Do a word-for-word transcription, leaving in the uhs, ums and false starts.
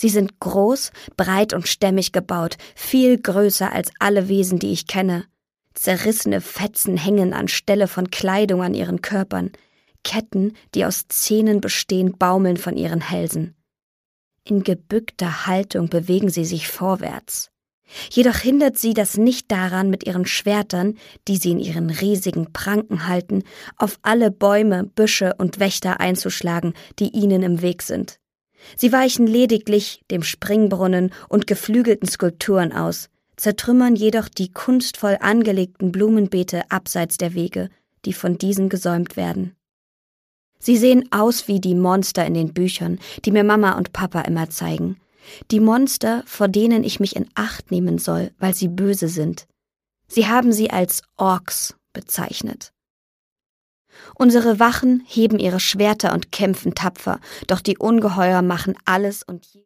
Sie sind groß, breit und stämmig gebaut, viel größer als alle Wesen, die ich kenne. Zerrissene Fetzen hängen anstelle von Kleidung an ihren Körpern. Ketten, die aus Zähnen bestehen, baumeln von ihren Hälsen. In gebückter Haltung bewegen sie sich vorwärts. Jedoch hindert sie das nicht daran, mit ihren Schwertern, die sie in ihren riesigen Pranken halten, auf alle Bäume, Büsche und Wächter einzuschlagen, die ihnen im Weg sind. Sie weichen lediglich dem Springbrunnen und geflügelten Skulpturen aus, zertrümmern jedoch die kunstvoll angelegten Blumenbeete abseits der Wege, die von diesen gesäumt werden. Sie sehen aus wie die Monster in den Büchern, die mir Mama und Papa immer zeigen. Die Monster, vor denen ich mich in Acht nehmen soll, weil sie böse sind. Sie haben sie als Orks bezeichnet. Unsere Wachen heben ihre Schwerter und kämpfen tapfer, doch die Ungeheuer machen alles und je